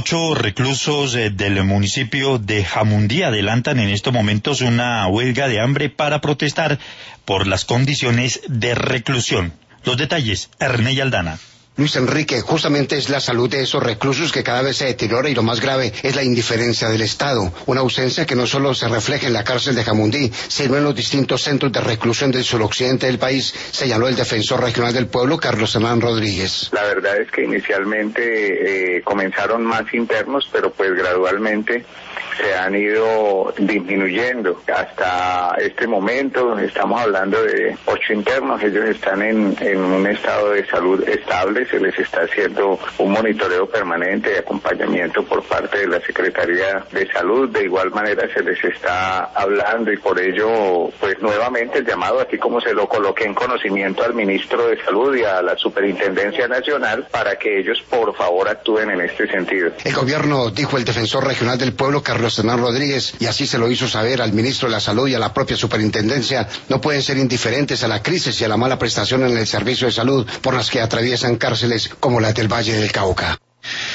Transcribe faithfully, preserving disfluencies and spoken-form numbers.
Ocho reclusos eh, del municipio de Jamundí adelantan en estos momentos una huelga de hambre para protestar por las condiciones de reclusión. Los detalles, Erney Aldana. Luis Enrique, justamente es la salud de esos reclusos que cada vez se deteriora y lo más grave es la indiferencia del Estado. Una ausencia que no solo se refleja en la cárcel de Jamundí, sino en los distintos centros de reclusión del suroccidente del país, señaló el defensor regional del pueblo, Carlos Hernán Rodríguez. La verdad es que inicialmente eh, comenzaron más internos, pero pues gradualmente se han ido disminuyendo. Hasta este momento estamos hablando de ocho internos, ellos están en, en un estado de salud estable, se les está haciendo un monitoreo permanente de acompañamiento por parte de la Secretaría de Salud, de igual manera se les está hablando y por ello, pues nuevamente el llamado, así como se lo coloqué en conocimiento al Ministro de Salud y a la Superintendencia Nacional, para que ellos por favor actúen en este sentido. El gobierno, dijo el defensor regional del pueblo, Carlos Hernán Rodríguez, y así se lo hizo saber al Ministro de la Salud y a la propia Superintendencia, no pueden ser indiferentes a la crisis y a la mala prestación en el servicio de salud por las que atraviesan cárceles como la del Valle del Cauca.